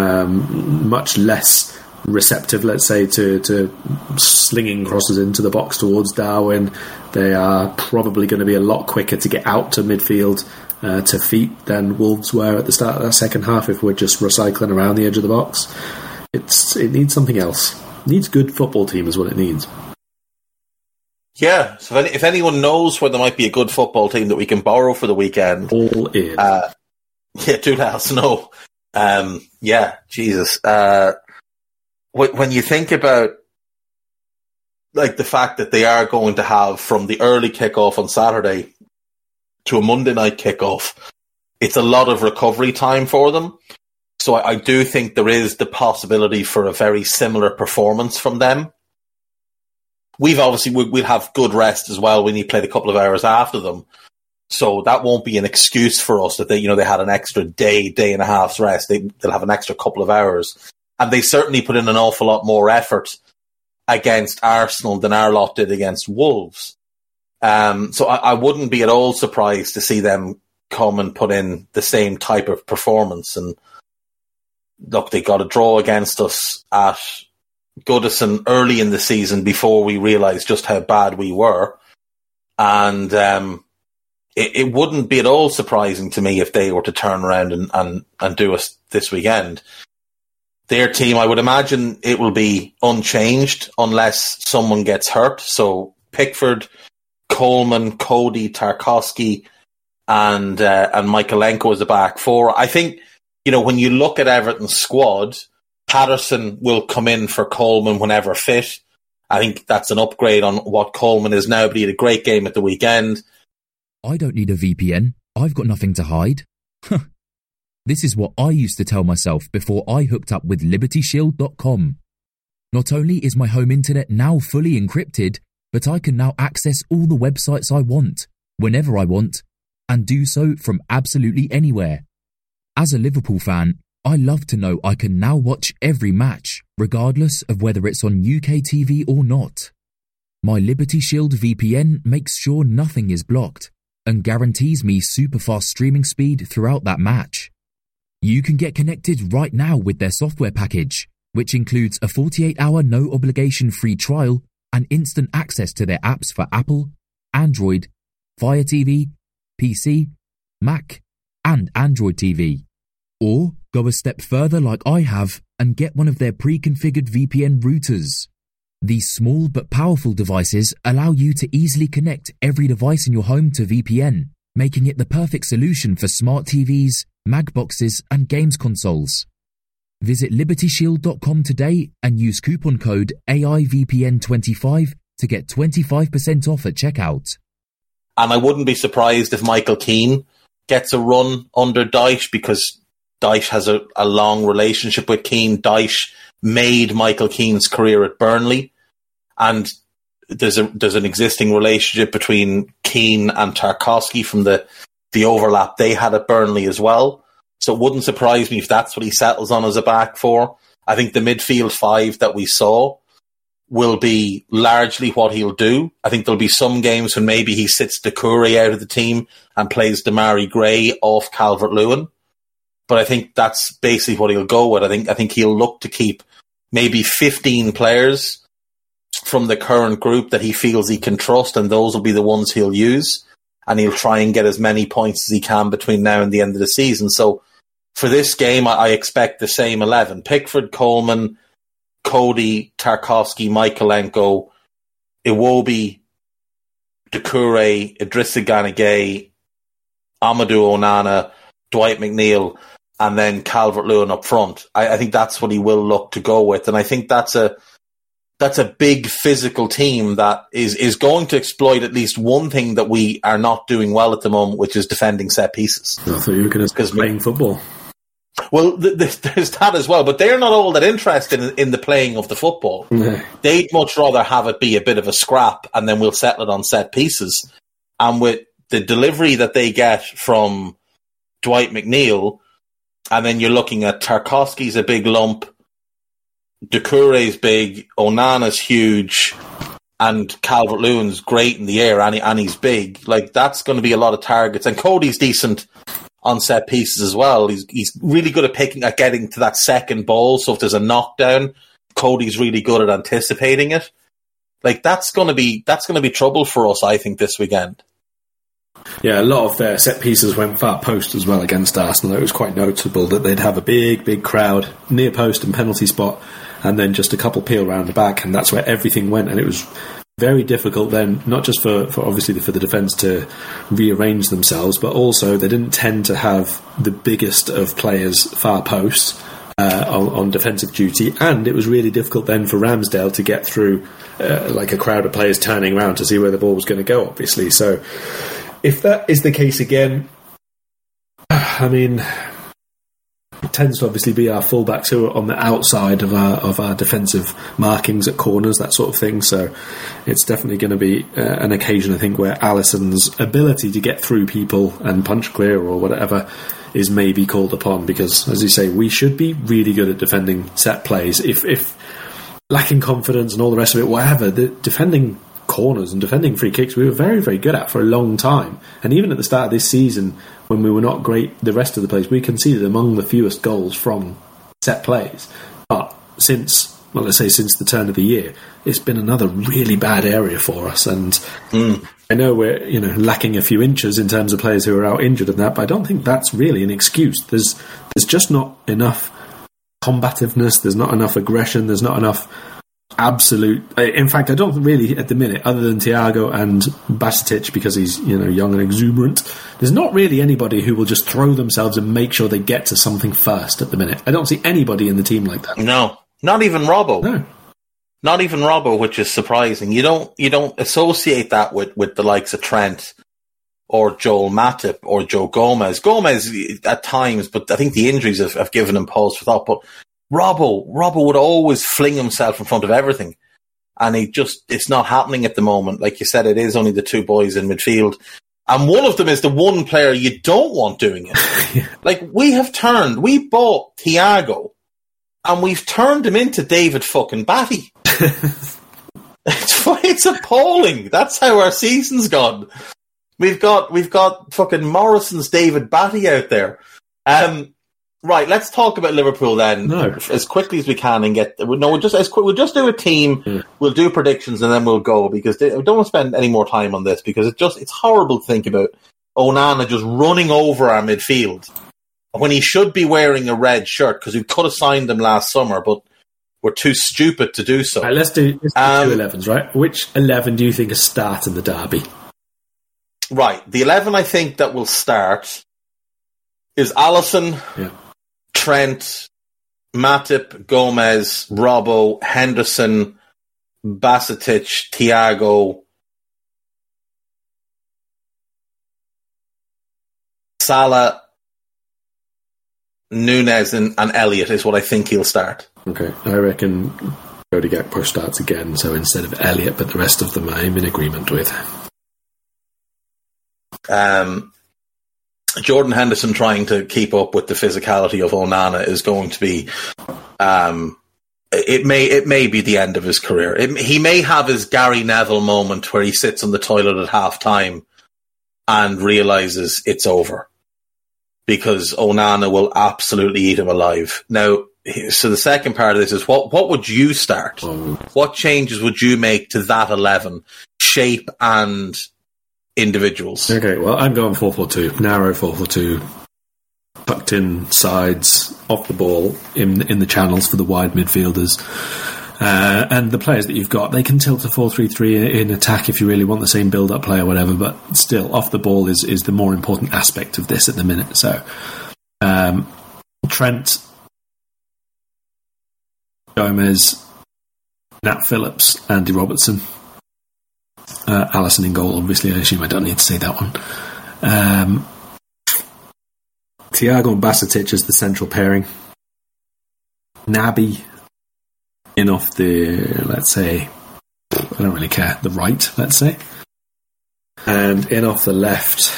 um, much less receptive, let's say, to, to slinging crosses into the box towards Darwin. They are probably going to be a lot quicker to get out to midfield uh, to feet than Wolves were at the start of that second half, if we're just recycling around the edge of the box. It's It needs something else. It needs good football team is what it needs. Yeah, so if, any, if anyone knows where there might be a good football team that we can borrow for the weekend, all is. Uh, yeah, do let us know. Um, yeah, Jesus. Uh, when you think about like the fact that they are going to have from the early kickoff on Saturday to a Monday night kickoff, it's a lot of recovery time for them. So I, I do think there is the possibility for a very similar performance from them. We've obviously, we, we'll have good rest as well when you played a couple of hours after them. So that won't be an excuse for us that they, you know, they had an extra day, day and a half's rest. They, they'll have an extra couple of hours. And they certainly put in an awful lot more effort against Arsenal than our lot did against Wolves. Um, so I, I wouldn't be at all surprised to see them come and put in the same type of performance. And look, they got a draw against us at Goodison early in the season before we realised just how bad we were. And um, it, it wouldn't be at all surprising to me if they were to turn around and, and, and do us this weekend. Their team, I would imagine it will be unchanged unless someone gets hurt. So Pickford, Coleman, Cody, Tarkowski, and uh, and Michaelenko as the back four. I think, you know, when you look at Everton's squad, Patterson will come in for Coleman whenever fit. I think that's an upgrade on what Coleman is now, but he had a great game at the weekend. I don't need a V P N. I've got nothing to hide. This is what I used to tell myself before I hooked up with Liberty Shield dot com. Not only is my home internet now fully encrypted, but I can now access all the websites I want, whenever I want, and do so from absolutely anywhere. As a Liverpool fan, I love to know I can now watch every match, regardless of whether it's on U K T V or not. My Liberty Shield V P N makes sure nothing is blocked, and guarantees me super fast streaming speed throughout that match. You can get connected right now with their software package, which includes a forty-eight hour no-obligation free trial and instant access to their apps for Apple, Android, Fire T V, P C, Mac, and Android T V. Or go a step further like I have and get one of their pre-configured V P N routers. These small but powerful devices allow you to easily connect every device in your home to V P N, making it the perfect solution for smart T Vs, mag boxes, and games consoles. Visit Liberty Shield dot com today and use coupon code A I V P N twenty-five to get twenty-five percent off at checkout. And I wouldn't be surprised if Michael Keane gets a run under Dyche, because Dyche has a, a long relationship with Keane. Dyche made Michael Keane's career at Burnley, and there's a there's an existing relationship between Keane and Tarkowski from the, the overlap they had at Burnley as well. So it wouldn't surprise me if that's what he settles on as a back four. I think the midfield five that we saw will be largely what he'll do. I think there'll be some games when maybe he sits Doucouré out of the team and plays Demarai Gray off Calvert-Lewin. But I think that's basically what he'll go with. I think I think he'll look to keep maybe fifteen players from the current group that he feels he can trust, and those will be the ones he'll use. And he'll try and get as many points as he can between now and the end of the season. So for this game, I, I expect the same eleven. Pickford, Coleman, Cody, Tarkowski, Michaelenko, Iwobi, Doucouré, Idrissa Gana Gueye, Amadou Onana, Dwight McNeil, and then Calvert-Lewin up front. I, I think that's what he will look to go with. And I think that's a that's a big physical team that is, is going to exploit at least one thing that we are not doing well at the moment, which is defending set pieces. I thought you were going to say playing football. Well, th- th- there's that as well, but they're not all that interested in, in the playing of the football. Yeah. They'd much rather have it be a bit of a scrap, and then we'll settle it on set pieces. And with the delivery that they get from Dwight McNeil, and then you're looking at Tarkowski's a big lump, Doucouré's big, Onana's huge, and Calvert-Lewin's great in the air, and, he, and he's big. Like, that's going to be a lot of targets. And Cody's decent on set pieces as well. He's he's really good at picking at getting to that second ball. So if there's a knockdown, Cody's really good at anticipating it. Like, that's going to be that's going to be trouble for us, I think, this weekend. Yeah, a lot of their set pieces went far post as well against Arsenal. It was quite noticeable that they'd have a big, big crowd near post and penalty spot, and then just a couple peel round the back, and that's where everything went. And it was very difficult then, not just for, for obviously for the defence to rearrange themselves, but also they didn't tend to have the biggest of players far posts uh, on, on defensive duty, and it was really difficult then for Ramsdale to get through uh, like a crowd of players turning around to see where the ball was going to go, obviously. So if that is the case again, I mean, it tends to obviously be our fullbacks who are on the outside of our of our defensive markings at corners, that sort of thing. So it's definitely going to be uh, an occasion, I think, where Alisson's ability to get through people and punch clear or whatever is maybe called upon, because, as you say, we should be really good at defending set plays. If, if lacking confidence and all the rest of it, whatever, the defending corners and defending free kicks we were very, very good at for a long time. And even at the start of this season, when we were not great the rest of the plays, we conceded among the fewest goals from set plays. But since, well, let's say since the turn of the year, it's been another really bad area for us. And mm. I know we're, you know, lacking a few inches in terms of players who are out injured and that, but I don't think that's really an excuse. There's there's just not enough combativeness, there's not enough aggression, there's not enough absolute. In fact, I don't really, at the minute, other than Thiago and Bajcetic, because he's, you know, young and exuberant, there's not really anybody who will just throw themselves and make sure they get to something first at the minute. I don't see anybody in the team like that. No, not even Robbo. No, not even Robbo, which is surprising. You don't you don't associate that with, with the likes of Trent or Joel Matip or Joe Gomez. Gomez at times, but I think the injuries have, have given him pause for thought. But Robbo, Robbo would always fling himself in front of everything. And he just, it's not happening at the moment. Like you said, it is only the two boys in midfield. And one of them is the one player you don't want doing it. yeah. Like, we have turned, we bought Thiago, and we've turned him into David fucking Batty. it's, it's appalling. That's how our season's gone. We've got, we've got fucking Morrison's David Batty out there. Um, Right, let's talk about Liverpool then, no. as quickly as we can, and get. No, we'll just as quick, we'll just do a team. Yeah. We'll do predictions, and then we'll go, because they, I don't want to spend any more time on this, because it just it's horrible to think about Onana just running over our midfield when he should be wearing a red shirt, because we could have signed him last summer, but we're too stupid to do so. Right, let's do, let's do um, two elevens, right? Which eleven do you think is start in the derby? Right, the eleven I think that will start is Alisson. Yeah. Trent, Matip, Gomez, Robbo, Henderson, Bajcetic, Thiago, Salah, Nunez, and, and Elliott is what I think he'll start. Okay, I reckon Cody Gakpo starts again, so instead of Elliott, but the rest of them I'm in agreement with. Um... Jordan Henderson trying to keep up with the physicality of Onana is going to be, um, it may it may be the end of his career. It, he may have his Gary Neville moment where he sits on the toilet at half time and realises it's over, because Onana will absolutely eat him alive. Now, so the second part of this is, what, what would you start? Oh. What changes would you make to that eleven, shape and individuals? Okay, well, I'm going four four two, narrow four four two, tucked in sides, off the ball, in in the channels for the wide midfielders. Uh, and the players that you've got, they can tilt to four three three in attack if you really want the same build-up play or whatever, but still, off the ball is, is the more important aspect of this at the minute. So, um, Trent, Gomez, Nat Phillips, Andy Robertson. Uh, Alisson in goal, obviously. I assume I don't need to say that one. Um, Thiago and Bajcetic as the central pairing. Naby in off the, let's say, I don't really care, the right, let's say. And in off the left,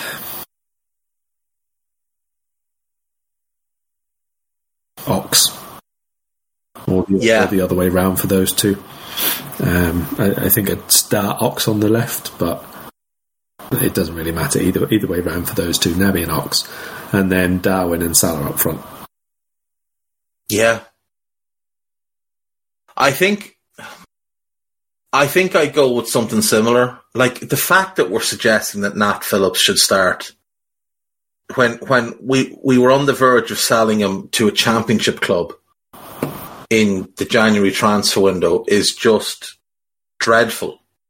Ox. Or the, yeah. or the other way round for those two. Um, I, I think I'd start Ox on the left, but it doesn't really matter either either way round for those two, Naby and Ox, and then Darwin and Salah up front. Yeah, I think I think I go with something similar. Like, the fact that we're suggesting that Nat Phillips should start when when we we were on the verge of selling him to a championship club in the January transfer window is just dreadful.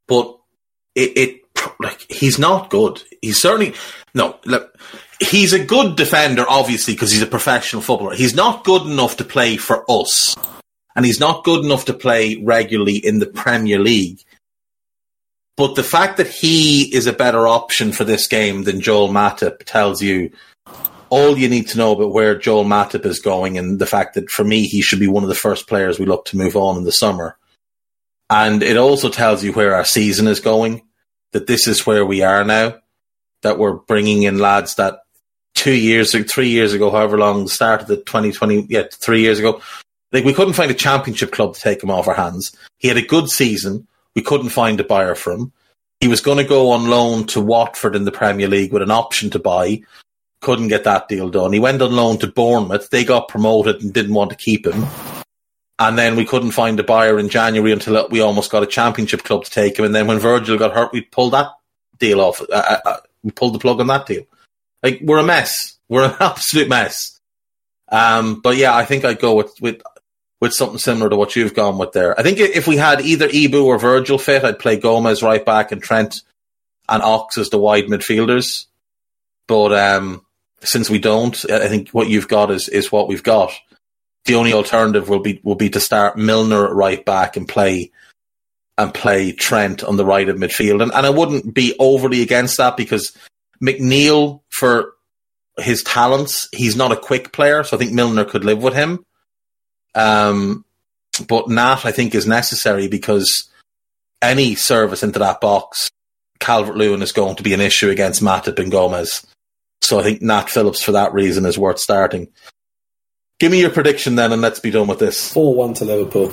but it, it like he's not good. He's certainly no. Look, he's a good defender, obviously, because he's a professional footballer. He's not good enough to play for us, and he's not good enough to play regularly in the Premier League. But the fact that he is a better option for this game than Joel Matip tells you all you need to know about where Joel Matip is going, and the fact that, for me, he should be one of the first players we look to move on in the summer. And it also tells you where our season is going, that this is where we are now, that we're bringing in lads that two years, three years ago, however long, started the twenty twenty, yeah, three years ago, like we couldn't find a championship club to take him off our hands. He had a good season. We couldn't find a buyer for him. He was going to go on loan to Watford in the Premier League with an option to buy. Couldn't get that deal done. He went on loan to Bournemouth. They got promoted and didn't want to keep him. And then we couldn't find a buyer in January until we almost got a championship club to take him. And then when Virgil got hurt, we pulled that deal off. Uh, uh, we pulled the plug on that deal. Like, we're a mess. We're an absolute mess. Um, but yeah, I think I'd go with, with with something similar to what you've gone with there. I think if we had either Ibu or Virgil fit, I'd play Gomez right back and Trent and Ox as the wide midfielders. But um, since we don't, I think what you've got is, is what we've got. The only alternative will be will be to start Milner at right back and play and play Trent on the right of midfield. And, and I wouldn't be overly against that because McNeil, for his talents, he's not a quick player, so I think Milner could live with him. Um, but Nat, I think, is necessary because any service into that box, Calvert-Lewin is going to be an issue against Matip and Gomez. So I think Nat Phillips, for that reason, is worth starting. Give me your prediction then, and let's be done with this. four one to Liverpool.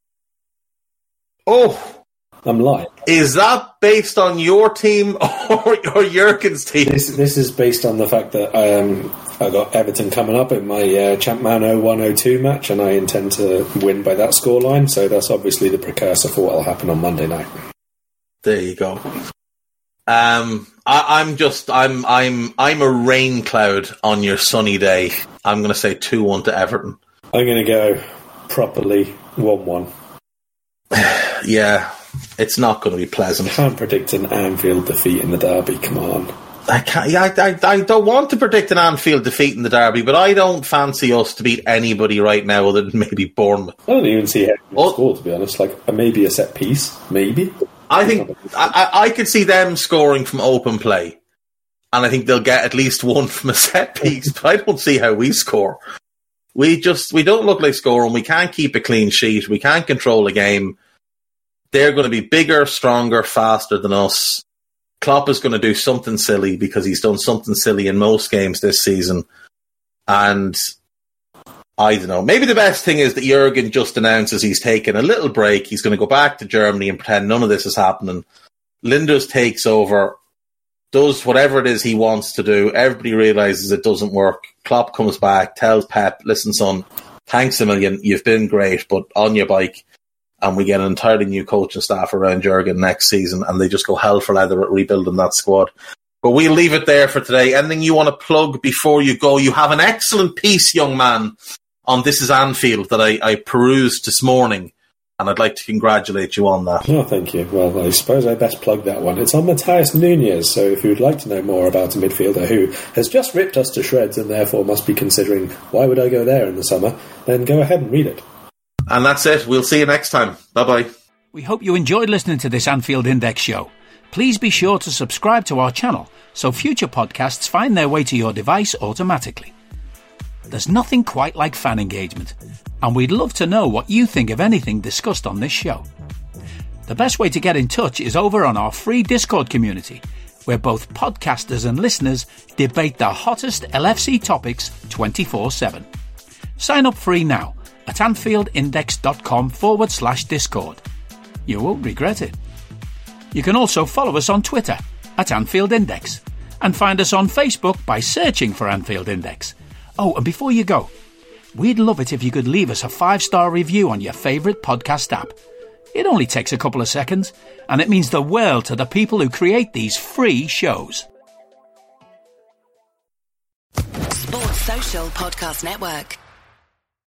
Oh! I'm lying. Is that based on your team or, or Jurgen's team? This, this is based on the fact that um, I got Everton coming up in my uh, Champman oh one oh two match, and I intend to win by that scoreline, so that's obviously the precursor for what will happen on Monday night. There you go. Um, I, I'm just I'm I'm I'm a rain cloud on your sunny day. I'm going to say two one to Everton. I'm going to go properly one one. Yeah, it's not going to be pleasant. Can't predict an Anfield defeat in the derby. Come on. I can't. Yeah, I, I, I don't want to predict an Anfield defeat in the derby, but I don't fancy us to beat anybody right now other than maybe Bournemouth. I don't even see how oh. score, to be honest. Like maybe a set piece, maybe. I think I, I could see them scoring from open play, and I think they'll get at least one from a set piece. But I don't see how we score. We just we don't look like scoring. We can't keep a clean sheet. We can't control a game. They're going to be bigger, stronger, faster than us. Klopp is going to do something silly because he's done something silly in most games this season. And I don't know. Maybe the best thing is that Jurgen just announces he's taking a little break. He's going to go back to Germany and pretend none of this is happening. Linders takes over, does whatever it is he wants to do. Everybody realises it doesn't work. Klopp comes back, tells Pep, listen, son, thanks a million. You've been great, but on your bike. And we get an entirely new coaching staff around Jurgen next season, and they just go hell for leather at rebuilding that squad. But we'll leave it there for today. Anything you want to plug before you go? You have an excellent piece, young man, on This Is Anfield that I, I perused this morning, and I'd like to congratulate you on that. Oh, thank you. Well, I suppose I best plug that one. It's on Matheus Nunes, so if you would like to know more about a midfielder who has just ripped us to shreds and therefore must be considering, why would I go there in the summer, then go ahead and read it. And that's it. We'll see you next time. Bye-bye. We hope you enjoyed listening to this Anfield Index show. Please be sure to subscribe to our channel so future podcasts find their way to your device automatically. There's nothing quite like fan engagement, and we'd love to know what you think of anything discussed on this show. The best way to get in touch is over on our free Discord community, where both podcasters and listeners debate the hottest L F C topics twenty-four seven. Sign up free now at AnfieldIndex.com forward slash Discord. You won't regret it. You can also follow us on Twitter at Anfield Index and find us on Facebook by searching for Anfield Index. Oh, and before you go, we'd love it if you could leave us a five-star review on your favourite podcast app. It only takes a couple of seconds, and it means the world to the people who create these free shows. Sports Social Podcast Network.